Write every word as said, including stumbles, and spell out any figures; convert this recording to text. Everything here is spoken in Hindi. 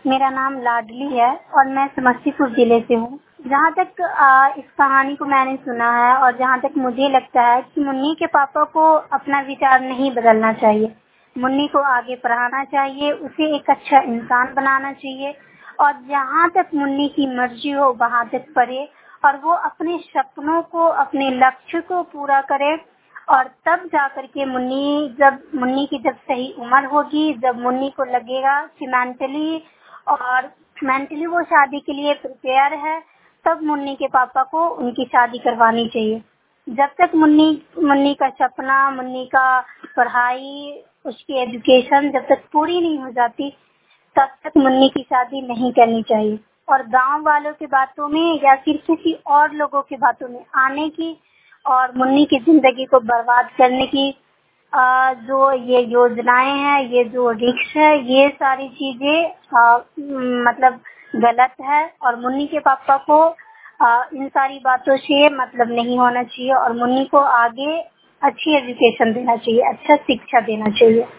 मेरा नाम लाडली है और मैं समस्तीपुर जिले से हूँ। जहाँ तक आ, इस कहानी को मैंने सुना है और जहाँ तक मुझे लगता है कि मुन्नी के पापा को अपना विचार नहीं बदलना चाहिए। मुन्नी को आगे पढ़ाना चाहिए, उसे एक अच्छा इंसान बनाना चाहिए और जहाँ तक मुन्नी की मर्जी हो वहाँ तक पढ़े और वो अपने सपनों को, अपने लक्ष्य को पूरा करे। और तब जाकर के मुन्नी जब मुन्नी की जब सही उम्र होगी, जब मुन्नी को लगेगा कि मेंटली और मेंटली वो शादी के लिए प्रिपेयर है, तब मुन्नी के पापा को उनकी शादी करवानी चाहिए। जब तक मुन्नी मुन्नी का सपना, मुन्नी का पढ़ाई, उसकी एजुकेशन जब तक पूरी नहीं हो जाती, तब तक मुन्नी की शादी नहीं करनी चाहिए। और गांव वालों की बातों में या फिर किसी और लोगों की बातों में आने की और मुन्नी की जिंदगी को बर्बाद करने की आ, जो ये योजनाएं हैं, ये जो रिक्स है, ये सारी चीजें आ, मतलब गलत है। और मुन्नी के पापा को आ, इन सारी बातों से मतलब नहीं होना चाहिए और मुन्नी को आगे अच्छी एजुकेशन देना चाहिए, अच्छा शिक्षा देना चाहिए।